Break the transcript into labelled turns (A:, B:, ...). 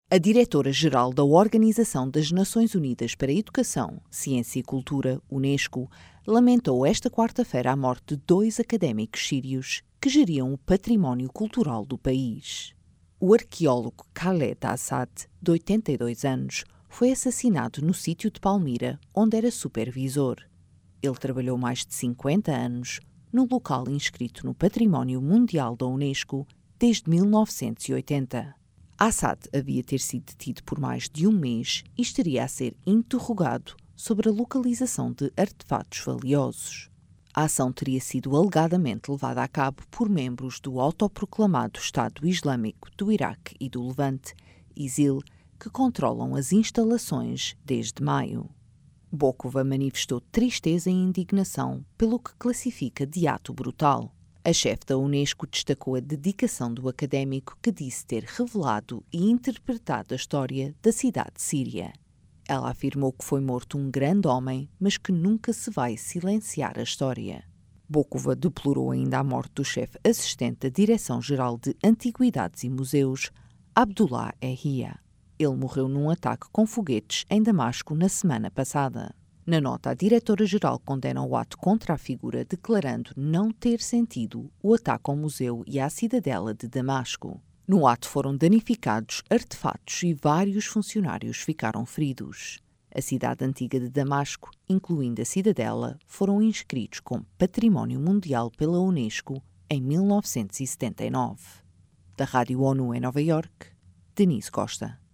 A: A diretora-geral da Organização das Nações Unidas para a Educação, Ciência e Cultura, Unesco, lamentou esta quarta-feira a morte de 2 académicos sírios que geriam o património cultural do país. O arqueólogo Khaled Assad, de 82 anos, foi assassinado no sítio de Palmira, onde era supervisor. Ele trabalhou mais de 50 anos num local inscrito no Património Mundial da Unesco desde 1980. Assad havia ter sido detido por mais de um mês e estaria a ser interrogado sobre a localização de artefatos valiosos. A ação teria sido alegadamente levada a cabo por membros do autoproclamado Estado Islâmico do Iraque e do Levante, ISIL, que controlam as instalações desde maio. Bokova manifestou tristeza e indignação pelo que classifica de ato brutal. A chefe da Unesco destacou a dedicação do académico que disse ter revelado e interpretado a história da cidade síria. Ela afirmou que foi morto um grande homem, mas que nunca se vai silenciar a história. Bokova deplorou ainda a morte do chefe assistente da Direção-Geral de Antiguidades e Museus, Abdullah Ehia. Ele morreu num ataque com foguetes em Damasco na semana passada. Na nota, a diretora-geral condena o ato contra a figura, declarando não ter sentido o ataque ao museu e à cidadela de Damasco. No ato foram danificados artefatos e vários funcionários ficaram feridos. A cidade antiga de Damasco, incluindo a cidadela, foram inscritos como Património Mundial pela Unesco em 1979. Da Rádio ONU em Nova Iorque, Denise Costa.